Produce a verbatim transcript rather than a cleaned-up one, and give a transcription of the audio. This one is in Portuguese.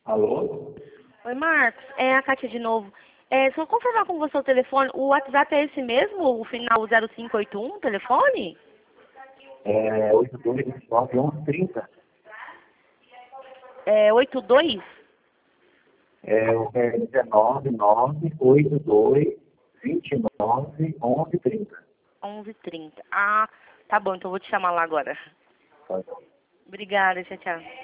Alô? Oi, Marcos. É a Kátia de novo. É, só confirmar com você o telefone. O WhatsApp é esse mesmo? O final zero cinco oito um, telefone? É oito dois nove onze trinta. É oito dois? É, é dezenove nove oito dois vinte e nove onze trinta. onze trinta. Ah, tá bom. Então eu vou te chamar lá agora. Tá bom. Obrigada. Tchau, tchau.